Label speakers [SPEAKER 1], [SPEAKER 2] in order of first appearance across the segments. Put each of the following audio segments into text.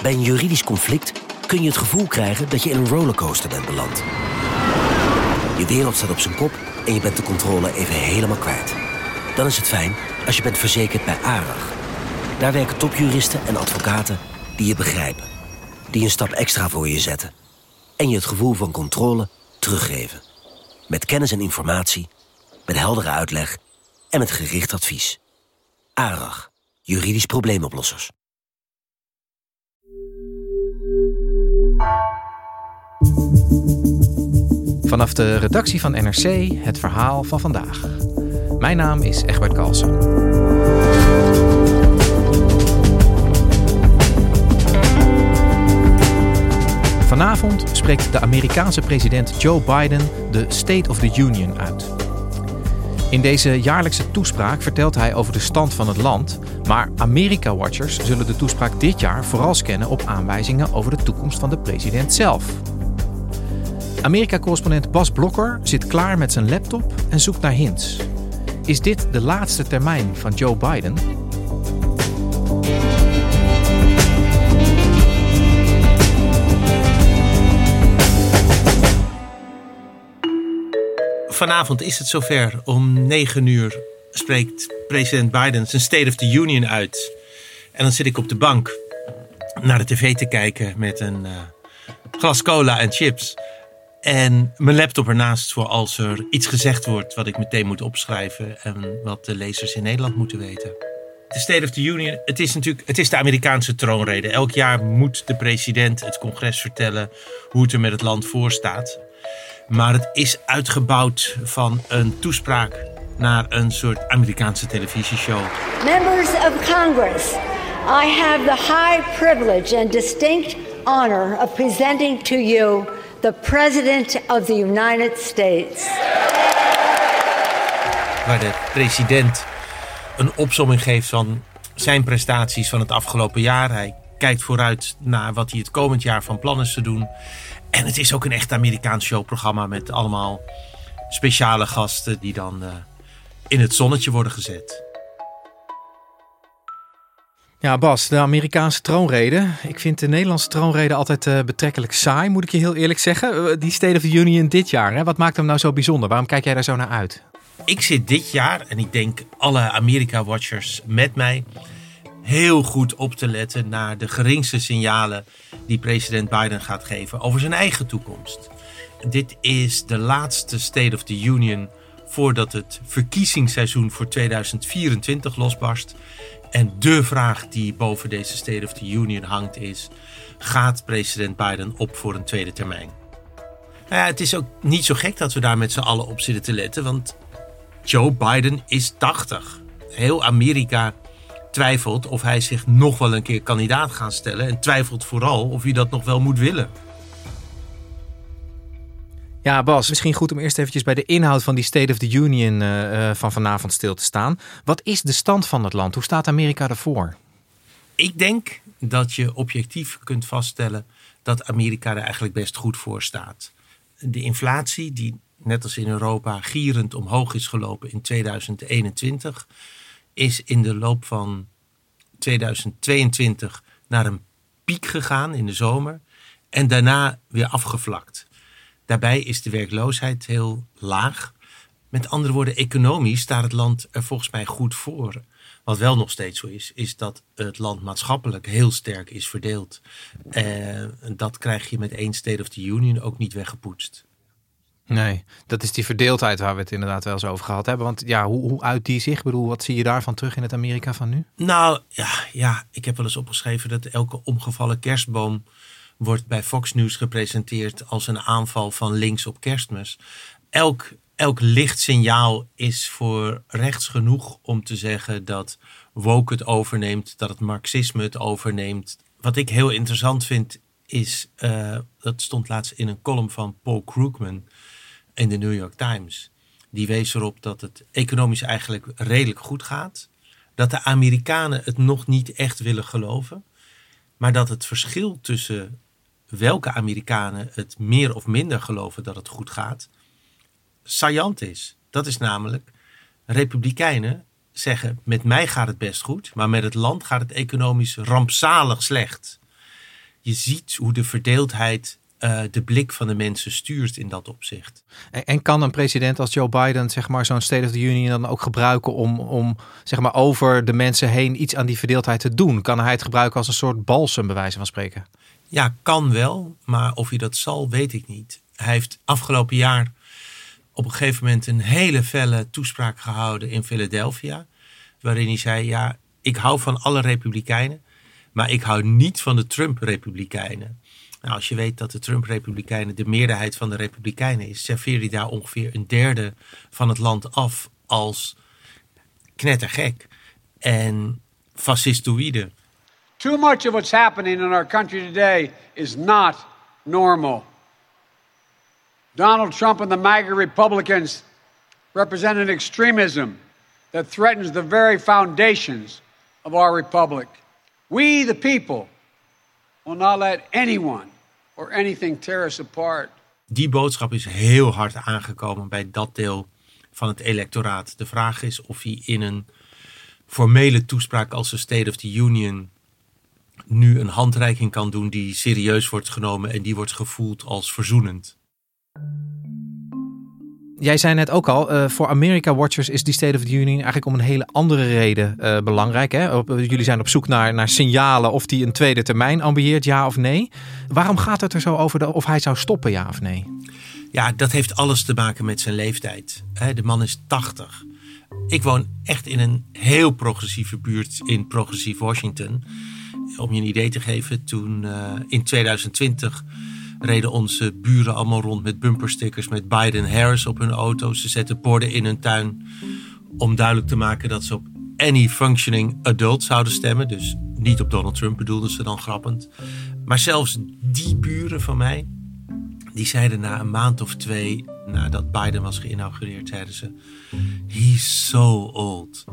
[SPEAKER 1] Bij een juridisch conflict kun je het gevoel krijgen dat je in een rollercoaster bent beland. Je wereld staat op zijn kop en je bent de controle even helemaal kwijt. Dan is het fijn als je bent verzekerd bij ARAG. Daar werken topjuristen en advocaten die je begrijpen. Die een stap extra voor je zetten. En je het gevoel van controle teruggeven. Met kennis en informatie, met heldere uitleg en met gericht advies. ARAG, juridisch probleemoplossers.
[SPEAKER 2] Vanaf de redactie van NRC het verhaal van vandaag. Mijn naam is Egbert Kalsen. Vanavond spreekt de Amerikaanse president Joe Biden de State of the Union uit. In deze jaarlijkse toespraak vertelt hij over de stand van het land, maar Amerika-watchers zullen de toespraak dit jaar vooral scannen op aanwijzingen over de toekomst van de president zelf. Amerika-correspondent Bas Blokker zit klaar met zijn laptop en zoekt naar hints. Is dit de laatste termijn van Joe Biden?
[SPEAKER 3] Vanavond is het zover. Om 9:00 spreekt president Biden zijn State of the Union uit. En dan zit ik op de bank naar de tv te kijken met een glas cola en chips. En mijn laptop ernaast voor als er iets gezegd wordt wat ik meteen moet opschrijven. En wat de lezers in Nederland moeten weten. De State of the Union, het is de Amerikaanse troonrede. Elk jaar moet de president het congres vertellen hoe het er met het land voor staat. Maar het is uitgebouwd van een toespraak naar een soort Amerikaanse televisieshow.
[SPEAKER 4] Members of Congress, I have the high privilege and distinct honor of presenting to you the President of the United States.
[SPEAKER 3] Waar de president een opsomming geeft van zijn prestaties van het afgelopen jaar. Hij kijkt vooruit naar wat hij het komend jaar van plan is te doen. En het is ook een echt Amerikaans showprogramma met allemaal speciale gasten die dan in het zonnetje worden gezet.
[SPEAKER 2] Ja, Bas, de Amerikaanse troonrede. Ik vind de Nederlandse troonrede altijd betrekkelijk saai, moet ik je heel eerlijk zeggen. Die State of the Union dit jaar, hè? Wat maakt hem nou zo bijzonder? Waarom kijk jij daar zo naar uit?
[SPEAKER 3] Ik zit dit jaar, en ik denk alle Amerika-watchers met mij, heel goed op te letten naar de geringste signalen die president Biden gaat geven over zijn eigen toekomst. Dit is de laatste State of the Union voordat het verkiezingsseizoen voor 2024 losbarst. En de vraag die boven deze State of the Union hangt is: gaat president Biden op voor een tweede termijn? Nou ja, het is ook niet zo gek dat we daar met z'n allen op zitten te letten, want Joe Biden is 80. Heel Amerika twijfelt of hij zich nog wel een keer kandidaat gaat stellen. En twijfelt vooral of hij dat nog wel moet willen.
[SPEAKER 2] Ja, Bas, misschien goed om eerst eventjes bij de inhoud van die State of the Union van vanavond stil te staan. Wat is de stand van het land? Hoe staat Amerika ervoor?
[SPEAKER 3] Ik denk dat je objectief kunt vaststellen dat Amerika er eigenlijk best goed voor staat. De inflatie, die net als in Europa gierend omhoog is gelopen in 2021... is in de loop van 2022 naar een piek gegaan in de zomer en daarna weer afgevlakt. Daarbij is de werkloosheid heel laag. Met andere woorden, economisch staat het land er volgens mij goed voor. Wat wel nog steeds zo is dat het land maatschappelijk heel sterk is verdeeld. Dat krijg je met één State of the Union ook niet weggepoetst.
[SPEAKER 2] Nee, dat is die verdeeldheid waar we het inderdaad wel eens over gehad hebben. Want ja, hoe uit die zich? Ik bedoel, wat zie je daarvan terug in het Amerika van nu? Nou, ja, ik heb wel eens opgeschreven dat elke omgevallen kerstboom wordt bij Fox News gepresenteerd als een aanval van links op Kerstmis. Elk licht signaal is voor rechts genoeg om te zeggen dat woke het overneemt, dat het marxisme het overneemt. Wat ik heel interessant vind is, dat stond laatst in een column van Paul Krugman in de New York Times. Die wees erop dat het economisch eigenlijk redelijk goed gaat. Dat de Amerikanen het nog niet echt willen geloven. Maar dat het verschil tussen welke Amerikanen het meer of minder geloven dat het goed gaat, saillant is. Dat is namelijk, Republikeinen zeggen, met mij gaat het best goed, maar met het land gaat het economisch rampzalig slecht.
[SPEAKER 3] je ziet hoe de verdeeldheid de blik van de mensen stuurt in dat opzicht.
[SPEAKER 2] En kan een president als Joe Biden zeg maar zo'n State of the Union dan ook gebruiken om zeg maar over de mensen heen iets aan die verdeeldheid te doen? Kan hij het gebruiken als een soort balsem, bij wijze van spreken?
[SPEAKER 3] Ja, kan wel, maar of hij dat zal, weet ik niet. Hij heeft afgelopen jaar op een gegeven moment een hele felle toespraak gehouden in Philadelphia, waarin hij zei, ja, ik hou van alle republikeinen, maar ik hou niet van de Trump-republikeinen. Nou, als je weet dat de Trump-republikeinen de meerderheid van de republikeinen is, serveer hij daar ongeveer een derde van het land af als knettergek en fascistoïde.
[SPEAKER 5] Too much of what's happening in our country today is not normal. Donald Trump and the MAGA Republicans represent an extremism that threatens the very foundations of our republic. We, the people, will not let anyone or anything tear us apart.
[SPEAKER 3] Die boodschap is heel hard aangekomen bij dat deel van het electoraat. De vraag is of hij in een formele toespraak als de State of the Union nu een handreiking kan doen die serieus wordt genomen en die wordt gevoeld als verzoenend.
[SPEAKER 2] Jij zei net ook al, voor America-watchers is die State of the Union eigenlijk om een hele andere reden belangrijk. Hè? Jullie zijn op zoek naar signalen of hij een tweede termijn ambieert, ja of nee. Waarom gaat het er zo over of hij zou stoppen, ja of nee?
[SPEAKER 3] Ja, dat heeft alles te maken met zijn leeftijd. De man is 80. Ik woon echt in een heel progressieve buurt in progressief Washington. Om je een idee te geven, toen in 2020 reden onze buren allemaal rond met bumperstickers met Biden-Harris op hun auto. Ze zetten borden in hun tuin om duidelijk te maken dat ze op any functioning adult zouden stemmen. Dus niet op Donald Trump, bedoelden ze dan grappend. Maar zelfs die buren van mij, die zeiden na een maand of 2 nadat Biden was geïnaugureerd, zeiden ze, he's so old.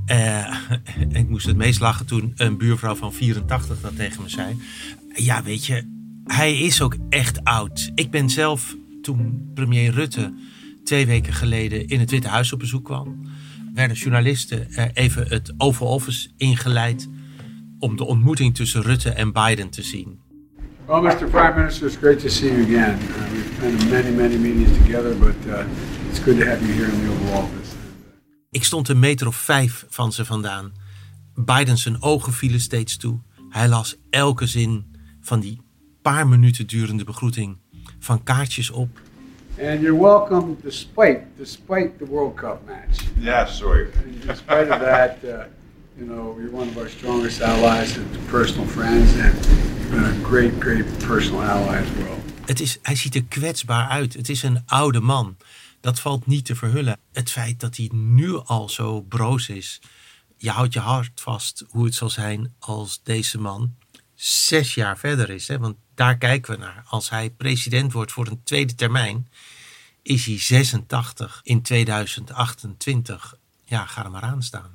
[SPEAKER 3] Ik moest het meest lachen toen een buurvrouw van 84 dat tegen me zei. Ja, weet je, hij is ook echt oud. Ik ben zelf, toen premier Rutte 2 weken geleden in het Witte Huis op bezoek kwam, werden journalisten even het Oval Office ingeleid om de ontmoeting tussen Rutte en Biden te zien.
[SPEAKER 5] Well, Mr. Prime Minister, it's great to see you again. We've been in many, many meetings together, but it's good to have you here in the Oval Office.
[SPEAKER 3] Ik stond 1,5 meter van ze vandaan. Biden zijn ogen vielen steeds toe. Hij las elke zin van die paar minuten durende begroeting van kaartjes op.
[SPEAKER 5] And you're welcome despite the World Cup match.
[SPEAKER 6] Yeah, sorry.
[SPEAKER 5] In spite of that, you're one of our strongest allies and personal friends, and you've been a great, great personal ally as well.
[SPEAKER 3] Hij ziet er kwetsbaar uit. Het is een oude man. Dat valt niet te verhullen. Het feit dat hij nu al zo broos is. Je houdt je hart vast hoe het zal zijn als deze man 6 jaar verder is. Hè? Want daar kijken we naar. Als hij president wordt voor een tweede termijn, is hij 86 in 2028. Ja, ga er maar aan staan.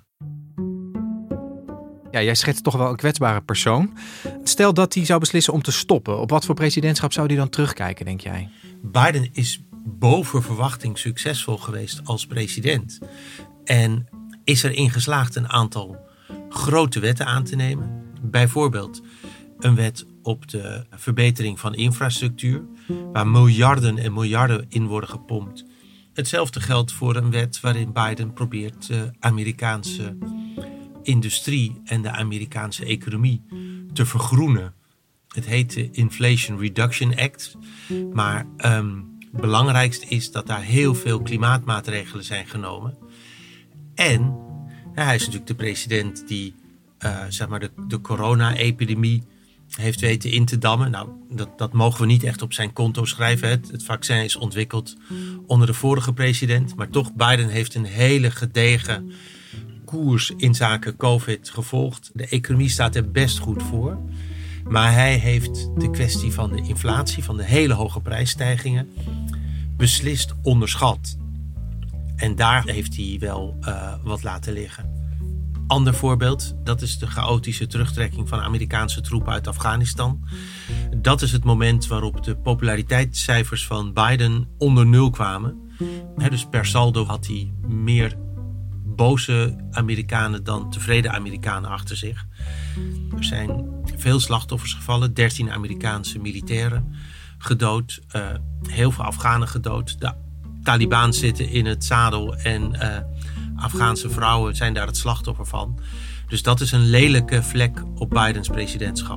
[SPEAKER 2] Ja, jij schetst toch wel een kwetsbare persoon. Stel dat hij zou beslissen om te stoppen. Op wat voor presidentschap zou hij dan terugkijken, denk jij?
[SPEAKER 3] Biden is boven verwachting succesvol geweest als president. En is erin geslaagd een aantal grote wetten aan te nemen. Bijvoorbeeld een wet op de verbetering van infrastructuur, waar miljarden en miljarden in worden gepompt. Hetzelfde geldt voor een wet waarin Biden probeert de Amerikaanse industrie en de Amerikaanse economie te vergroenen. Het heet de Inflation Reduction Act. Maar belangrijkst is dat daar heel veel klimaatmaatregelen zijn genomen. En hij is natuurlijk de president die de corona-epidemie heeft weten in te dammen. Nou, dat mogen we niet echt op zijn konto schrijven. Het vaccin is ontwikkeld onder de vorige president. Maar toch, Biden heeft een hele gedegen koers in zaken COVID gevolgd. De economie staat er best goed voor. Maar hij heeft de kwestie van de inflatie, van de hele hoge prijsstijgingen, beslist onderschat. En daar heeft hij wel wat laten liggen. Ander voorbeeld, dat is de chaotische terugtrekking van Amerikaanse troepen uit Afghanistan. Dat is het moment waarop de populariteitscijfers van Biden onder 0 kwamen. Dus per saldo had hij meer boze Amerikanen dan tevreden Amerikanen achter zich. Er zijn veel slachtoffers gevallen. 13 Amerikaanse militairen gedood. Heel veel Afghanen gedood. De Taliban zitten in het zadel en Afghaanse vrouwen zijn daar het slachtoffer van. Dus dat is een lelijke vlek op Bidens presidentschap.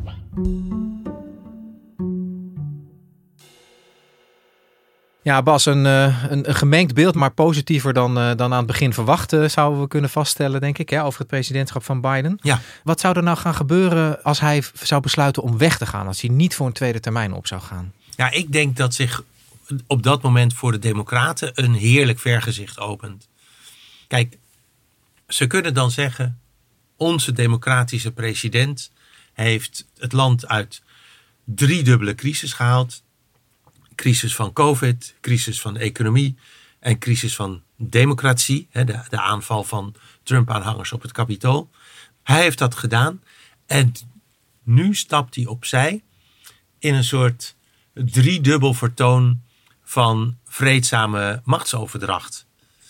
[SPEAKER 2] Ja, Bas, een gemengd beeld, maar positiever dan aan het begin verwacht, zouden we kunnen vaststellen, denk ik, hè, over het presidentschap van Biden.
[SPEAKER 3] Ja.
[SPEAKER 2] Wat zou er nou gaan gebeuren als hij zou besluiten om weg te gaan, als hij niet voor een tweede termijn op zou gaan?
[SPEAKER 3] Ja, ik denk dat zich op dat moment voor de Democraten een heerlijk vergezicht opent. Kijk, ze kunnen dan zeggen, onze democratische president heeft het land uit 3-dubbele crisis gehaald. Crisis van COVID, crisis van economie en crisis van democratie. De aanval van Trump-aanhangers op het Capitool. Hij heeft dat gedaan en nu stapt hij opzij in een soort 3-dubbel vertoon van vreedzame machtsoverdracht.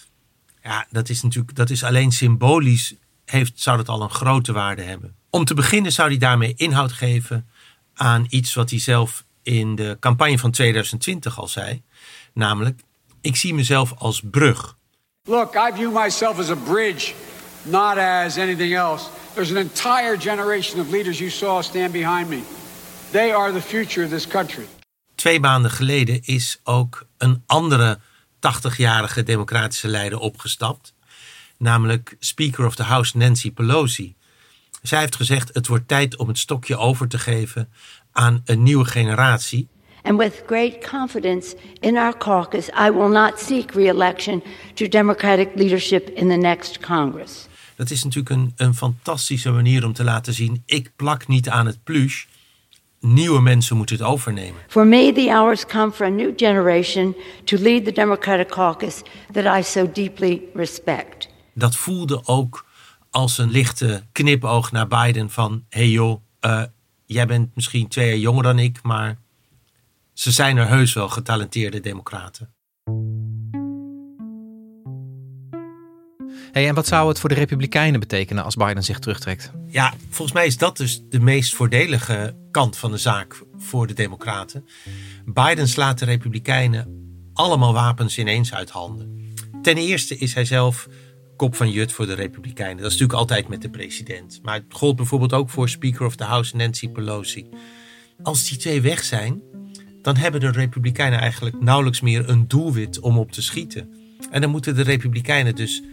[SPEAKER 3] Ja, dat is alleen symbolisch, zou dat al een grote waarde hebben. Om te beginnen zou hij daarmee inhoud geven aan iets wat hij zelf in de campagne van 2020 al zei. Namelijk, ik zie mezelf als brug.
[SPEAKER 5] Look, I view myself as a bridge, not as anything else. There's an entire generation of leaders you saw stand behind me. They are the future of this country.
[SPEAKER 3] 2 maanden geleden is ook een andere 80-jarige democratische leider opgestapt. Namelijk Speaker of the House Nancy Pelosi. Zij heeft gezegd, het wordt tijd om het stokje over te geven aan een nieuwe generatie.
[SPEAKER 4] And with great confidence in our caucus, I will not seek re-election to Democratic leadership in the next Congress.
[SPEAKER 3] Dat is natuurlijk een fantastische manier om te laten zien, ik plak niet aan het pluche. Nieuwe mensen moeten het overnemen.
[SPEAKER 4] For me, the hours come for a new generation to lead the Democratic caucus that I so deeply respect.
[SPEAKER 3] Dat voelde ook als een lichte knipoog naar Biden van, hey joh, jij bent misschien 2 jaar jonger dan ik, maar ze zijn er heus wel getalenteerde democraten.
[SPEAKER 2] Hey, en wat zou het voor de Republikeinen betekenen als Biden zich terugtrekt?
[SPEAKER 3] Ja, volgens mij is dat dus de meest voordelige kant van de zaak voor de democraten. Biden slaat de Republikeinen allemaal wapens ineens uit handen. Ten eerste is hij zelf kop van jut voor de Republikeinen. Dat is natuurlijk altijd met de president. Maar het gold bijvoorbeeld ook voor Speaker of the House Nancy Pelosi. Als die 2 weg zijn, dan hebben de Republikeinen eigenlijk nauwelijks meer een doelwit om op te schieten. En dan moeten de Republikeinen dus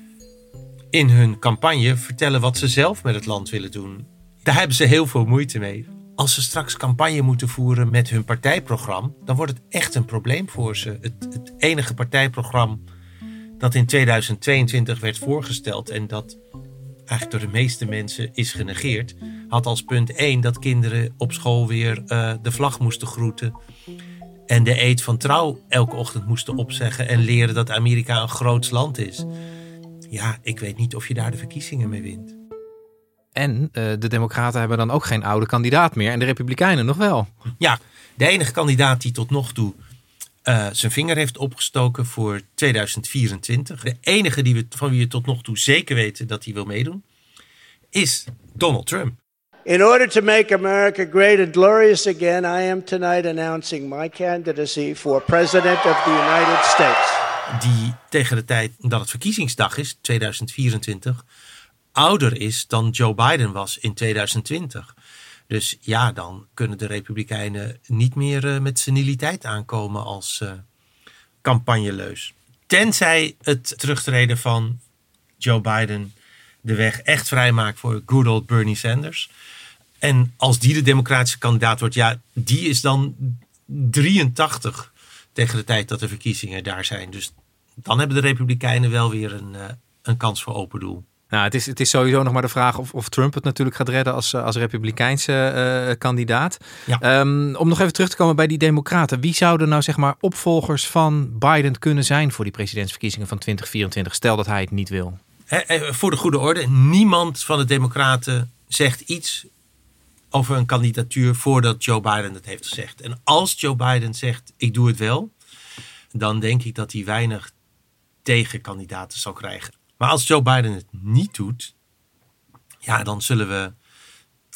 [SPEAKER 3] in hun campagne vertellen wat ze zelf met het land willen doen. Daar hebben ze heel veel moeite mee. Als ze straks campagne moeten voeren met hun partijprogramma, dan wordt het echt een probleem voor ze. Het enige partijprogramma dat in 2022 werd voorgesteld en dat eigenlijk door de meeste mensen is genegeerd, had als punt 1 dat kinderen op school weer de vlag moesten groeten en de eed van trouw elke ochtend moesten opzeggen en leren dat Amerika een groots land is. Ja, ik weet niet of je daar de verkiezingen mee wint.
[SPEAKER 2] En de Democraten hebben dan ook geen oude kandidaat meer en de Republikeinen nog wel.
[SPEAKER 3] Ja, de enige kandidaat die tot nog toe zijn vinger heeft opgestoken voor 2024. De enige van wie we tot nog toe zeker weten dat hij wil meedoen, is Donald Trump.
[SPEAKER 6] In order to make America great and glorious again, I am tonight announcing my candidacy for President of the United States.
[SPEAKER 3] Die tegen de tijd dat het verkiezingsdag is, 2024, ouder is dan Joe Biden was in 2020. Dus ja, dan kunnen de Republikeinen niet meer met seniliteit aankomen als campagneleus. Tenzij het terugtreden van Joe Biden de weg echt vrijmaakt voor good old Bernie Sanders. En als die de democratische kandidaat wordt, ja, die is dan 83 tegen de tijd dat de verkiezingen daar zijn. Dus dan hebben de Republikeinen wel weer een kans voor open doel.
[SPEAKER 2] Nou, het is sowieso nog maar de vraag of Trump het natuurlijk gaat redden als Republikeinse kandidaat. Ja. Om nog even terug te komen bij die democraten. Wie zouden nou zeg maar opvolgers van Biden kunnen zijn voor die presidentsverkiezingen van 2024? Stel dat hij het niet wil.
[SPEAKER 3] Voor de goede orde, niemand van de democraten zegt iets over een kandidatuur voordat Joe Biden het heeft gezegd. En als Joe Biden zegt, ik doe het wel, dan denk ik dat hij weinig tegenkandidaten zal krijgen. Maar als Joe Biden het niet doet, ja, dan zullen we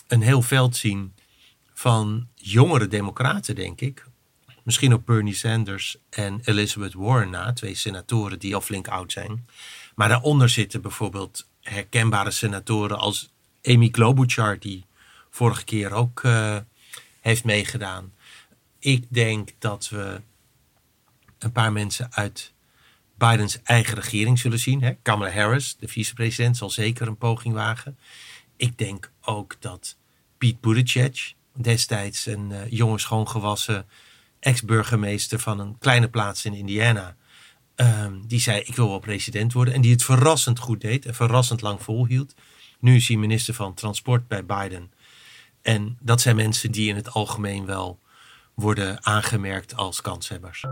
[SPEAKER 3] een heel veld zien van jongere democraten, denk ik. Misschien op Bernie Sanders en Elizabeth Warren na, 2 senatoren die al flink oud zijn. Maar daaronder zitten bijvoorbeeld herkenbare senatoren als Amy Klobuchar, die vorige keer ook heeft meegedaan. Ik denk dat we een paar mensen uit Bidens eigen regering zullen zien. Kamala Harris, de vicepresident, zal zeker een poging wagen. Ik denk ook dat Pete Buttigieg, destijds een jonge schoongewassen ex-burgemeester van een kleine plaats in Indiana, die zei ik wil wel president worden. En die het verrassend goed deed en verrassend lang volhield. Nu is hij minister van Transport bij Biden. En dat zijn mensen die in het algemeen wel worden aangemerkt als kanshebbers.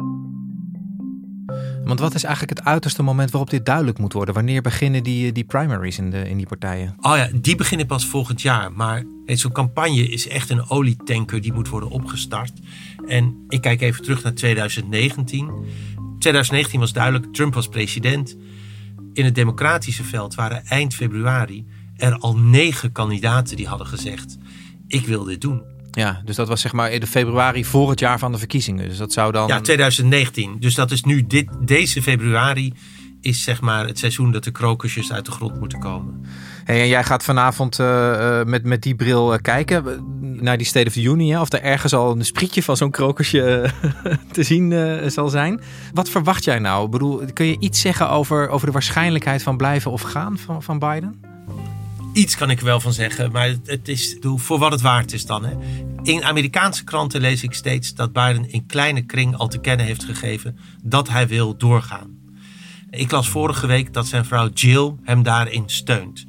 [SPEAKER 2] Want wat is eigenlijk het uiterste moment waarop dit duidelijk moet worden? Wanneer beginnen die primaries in die partijen?
[SPEAKER 3] Oh ja, die beginnen pas volgend jaar. Maar zo'n campagne is echt een olietanker die moet worden opgestart. En ik kijk even terug naar 2019. 2019 was duidelijk, Trump was president. In het democratische veld waren eind februari er al 9 kandidaten die hadden gezegd, ik wil dit doen.
[SPEAKER 2] Ja, dus dat was zeg maar in februari voor het jaar van de verkiezingen. Dus dat zou dan...
[SPEAKER 3] Ja, 2019. Dus dat is nu deze februari is zeg maar het seizoen dat de krokusjes uit de grond moeten komen.
[SPEAKER 2] Hey, en jij gaat vanavond met die bril kijken naar die State of the Union. Of er ergens al een sprietje van zo'n krokusje te zien zal zijn. Wat verwacht jij nou? Ik bedoel, kun je iets zeggen over de waarschijnlijkheid van blijven of gaan van Biden?
[SPEAKER 3] Iets kan ik er wel van zeggen, maar het is voor wat het waard is dan. Hè. In Amerikaanse kranten lees ik steeds dat Biden in kleine kring al te kennen heeft gegeven dat hij wil doorgaan. Ik las vorige week dat zijn vrouw Jill hem daarin steunt.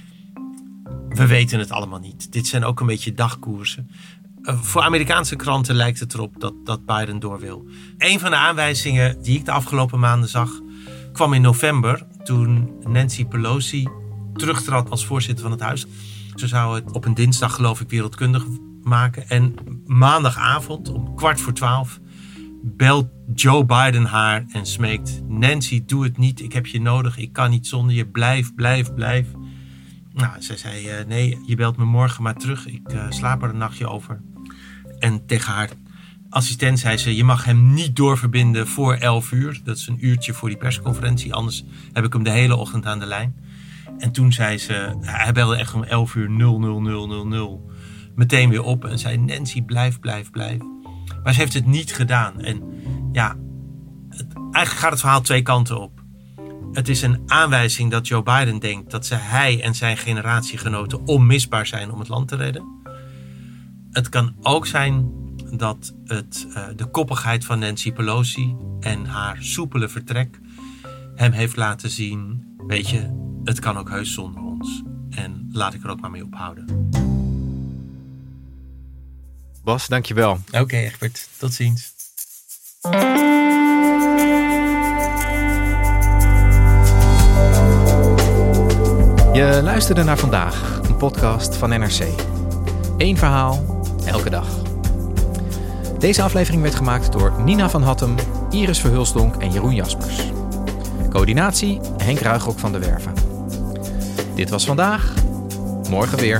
[SPEAKER 3] We weten het allemaal niet. Dit zijn ook een beetje dagkoersen. Voor Amerikaanse kranten lijkt het erop dat Biden door wil. Een van de aanwijzingen die ik de afgelopen maanden zag, kwam in november toen Nancy Pelosi terugtrad als voorzitter van het huis. Ze zou het op een dinsdag geloof ik wereldkundig maken. En maandagavond om 11:15 belt Joe Biden haar en smeekt, Nancy, doe het niet, ik heb je nodig, ik kan niet zonder je, blijf. Nou, zij zei, nee, je belt me morgen maar terug, ik slaap er een nachtje over. En tegen haar assistent zei ze, je mag hem niet doorverbinden voor 11 uur. Dat is een uurtje voor die persconferentie, anders heb ik hem de hele ochtend aan de lijn. En toen zei ze, hij belde echt om 11 uur 0000 meteen weer op en zei, Nancy, blijf. Maar ze heeft het niet gedaan. En ja, eigenlijk gaat het verhaal 2 kanten op. Het is een aanwijzing dat Joe Biden denkt dat hij en zijn generatiegenoten onmisbaar zijn om het land te redden. Het kan ook zijn dat de koppigheid van Nancy Pelosi en haar soepele vertrek hem heeft laten zien, weet je, het kan ook heus zonder ons. En laat ik er ook maar mee ophouden.
[SPEAKER 2] Bas, dankjewel.
[SPEAKER 3] Oké, Egbert. Tot ziens.
[SPEAKER 2] Je luisterde naar Vandaag, een podcast van NRC. 1 verhaal, elke dag. Deze aflevering werd gemaakt door Nina van Hattem, Iris Verhulstonk en Jeroen Jaspers. Coördinatie Henk Ruigrok van de Werven. Dit was Vandaag, morgen weer.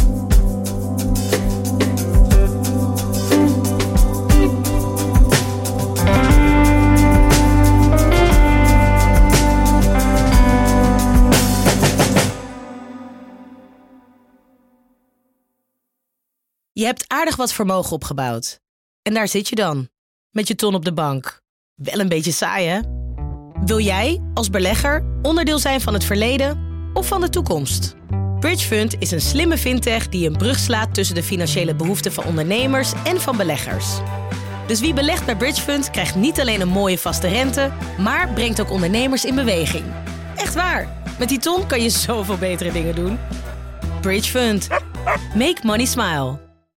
[SPEAKER 7] Je hebt aardig wat vermogen opgebouwd. En daar zit je dan, met je ton op de bank. Wel een beetje saai, hè? Wil jij, als belegger, onderdeel zijn van het verleden of van de toekomst? Bridgefund is een slimme fintech die een brug slaat tussen de financiële behoeften van ondernemers en van beleggers. Dus wie belegt bij Bridgefund krijgt niet alleen een mooie vaste rente, maar brengt ook ondernemers in beweging. Echt waar, met die ton kan je zoveel betere dingen doen. Bridgefund. Make money smile.